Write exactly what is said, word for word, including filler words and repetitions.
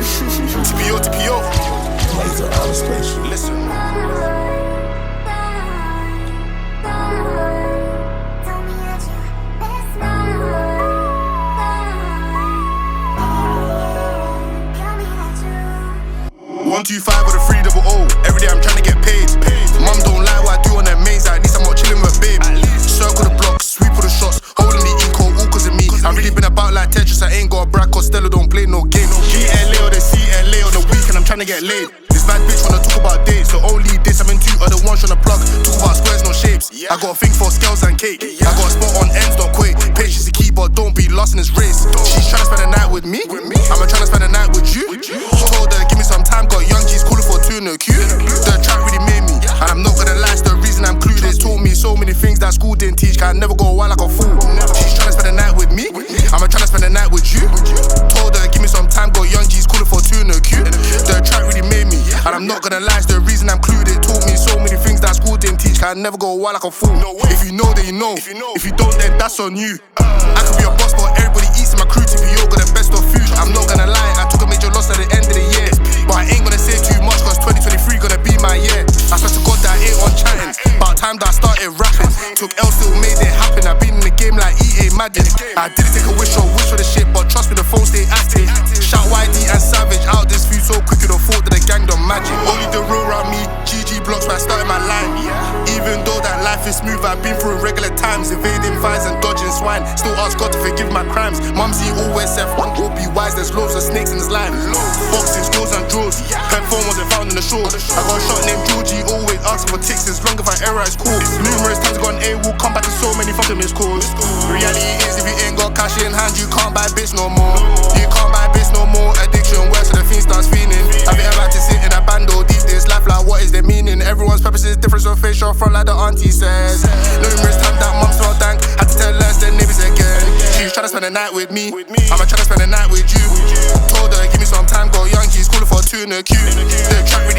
T P O, T P O. Laser out of space. Listen. One two five with a three double O. Every day I'm trying to get paid. Mum don't like what I do on that mains. At least I'm not chilling with a babe. Circle the block, sweep all the shots, holding the eco, all cause of me. I've really been about like Tetris. I ain't got a brag, Costello don't play no game. G L A or the C L A on the weekend, I'm trying to get laid. This bad bitch wanna talk about dates, so only this I'm into are the ones trying to plug. Talk about squares, no shapes. I got a thing for scales and cake. I got a spot on ends, don't quit. Patience is the key, but don't be lost in this race. She's trying to spend the night with me. I'm trying to spend the night with you. Told her, give me some time, got young G's calling for two in the queue. The track really made me, and I'm not gonna lie, it's the reason I'm clueless. Taught me so many things that school didn't teach. Can I never go wild like a fool. She's trying to spend the night with me. I'm trying to spend the night with you. Told her, give me some time, got young G's calling for two in the queue. The track really made me, and I'm not gonna lie, it's the reason I'm clued. It taught me so many things that school didn't teach. Can I never go wild like a fool. If you know, then you know. If you don't, then that's on you. I could be a boss, but everybody eats in my crew. T P O got the best of food. I'm not gonna lie, I took a major loss at the end of the year, but I ain't gonna say too much, cause twenty twenty-three gonna be my year. I swear to God that I ain't on chatting. About time that I started rapping. Took L, still made it happen. I've been in the game like E A Madden. I didn't take a wish or wish for the shit, but trust me, the phone stay active. Shout Y D and Savage out this feud so quick, you don't thought that the gang done magic. Only the real around me, G G blocks where I started my line. Even though that life is smooth, I've been through regular times, evading fines and dodging swine. Still ask God to forgive my crimes. Mumsy always said, one will be wise, there's loads of snakes in this line. Boxing, scores and draws. Her phone wasn't found in the shore. I got a shot named Georgie, always asking for ticks. As long as I error, it's cool. Numerous times gone A, will come back to so many fucking missed calls. Reality is, if you ain't got cash in hand, you can't buy bitch no more. You can't buy bitch no more. Addiction works, so the fiend starts feeling. Have you ever had to sit in a bando deep this life? Like, what is the meaning? Everyone's purpose is different, so face your front like the auntie says. Numerous times that mum smell dank, had to tell us the neighbors again. She's trying to spend the night with me. I'm trying to spend the night with you. Told her, give me some time, got young G's calling for two in the queue. The track